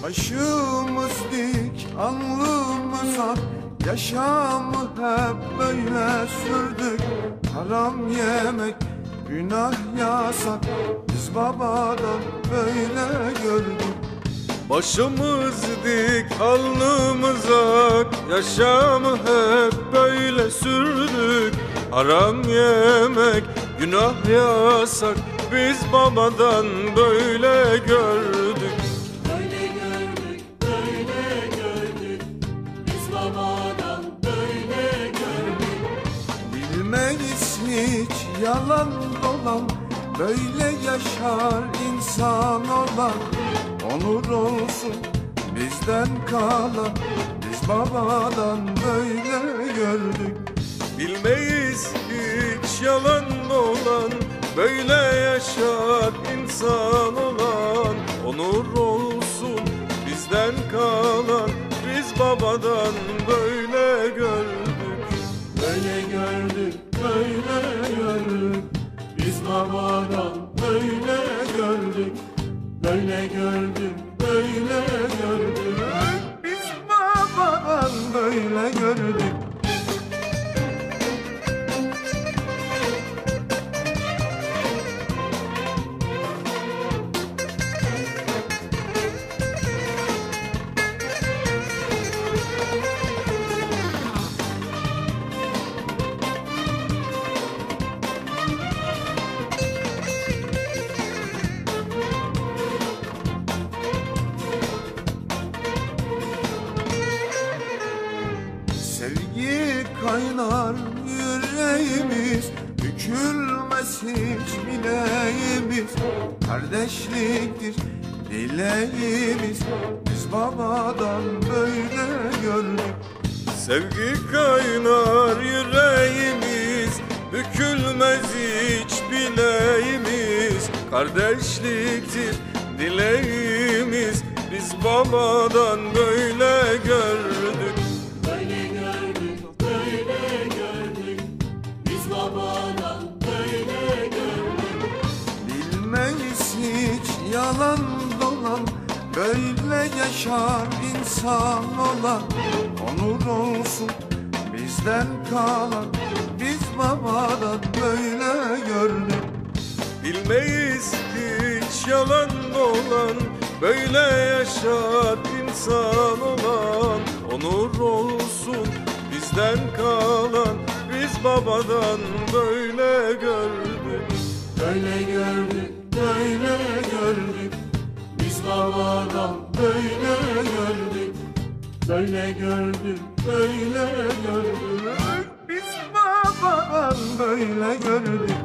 Başımız dik, alnımız ak, yaşamı hep böyle sürdük. Haram yemek, günah yasak, biz babadan böyle gördük. Başımız dik, alnımız ak, yaşamı hep böyle sürdük. Haram yemek, günah yasak, biz babadan böyle gördük. Böyle gördük, böyle gördük, biz babadan böyle gördük. Bilmeyiz hiç yalan dolan, böyle yaşar insan olan. Onur olsun bizden kalan, biz babadan böyle gördük. Bilmeyiz hiç yalan olan, böyle yaşar insan olan. Onur olsun bizden kalan, biz babadan böyle gördük. Böyle gördük, böyle gördük, biz babadan böyle gördük. Böyle gördük, böyle gördük, Biz babadan böyle gördük. Sevgi kaynar yüreğimiz, bükülmez hiç bileğimiz. Kardeşliktir dileğimiz, biz babadan böyle gördük. Sevgi kaynar yüreğimiz, bükülmez hiç bileğimiz. Kardeşliktir dileğimiz, biz babadan böyle gördük. böyle gördük, böyle gördük, biz babadan böyle gördük. Bilmeyiz hiç yalan dolan, böyle yaşar insan olan. Onur olsun bizden kalan, biz babadan böyle gördük. Bilmeyiz hiç yalan olan, böyle yaşar insan olan. Onur olsun bizden kalan, biz babadan böyle gördük. Böyle gördük, böyle gördük, biz babadan böyle gördük. Böyle gördük, böyle gördük, Biz babadan böyle gördük.